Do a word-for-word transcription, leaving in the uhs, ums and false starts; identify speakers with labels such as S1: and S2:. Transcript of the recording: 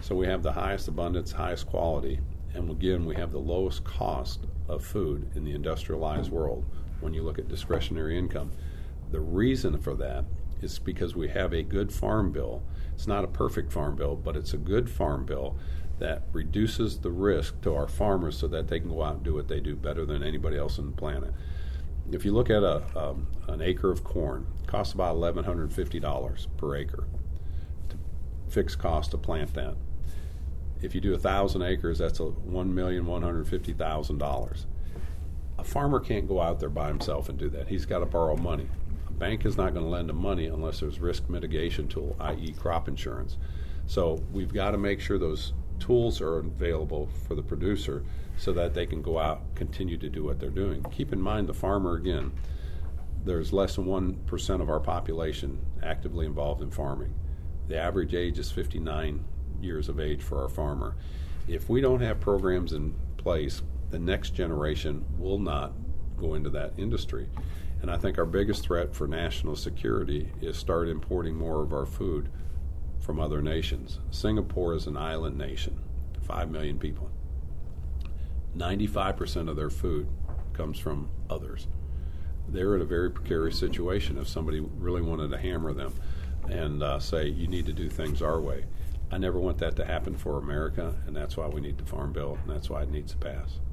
S1: So we have the highest abundance, highest quality, and again, we have the lowest cost of food in the industrialized world when you look at discretionary income. The reason for that is because we have a good farm bill. It's not a perfect farm bill, but it's a good farm bill that reduces the risk to our farmers so that they can go out and do what they do better than anybody else on the planet. If you look at a um, an acre of corn, it costs about eleven hundred fifty dollars per acre. To fixed cost to plant that. If you do a thousand acres, that's a one million one hundred fifty thousand dollars. A farmer can't go out there by himself and do that. He's got to borrow money. A bank is not going to lend him money unless there's risk mitigation tool, that is, crop insurance. So we've got to make sure those tools are available for the producer so that they can go out and continue to do what they're doing. Keep in mind the farmer, again, there's less than one percent of our population actively involved in farming. The average age is fifty-nine years of age for our farmer. If we don't have programs in place, the next generation will not go into that industry. And I think our biggest threat for national security is start importing more of our food from other nations. Singapore is an island nation, five million people. ninety-five percent of their food comes from others. They're in a very precarious situation if somebody really wanted to hammer them and uh, say, you need to do things our way. I never want that to happen for America, and that's why we need the Farm Bill, and that's why it needs to pass.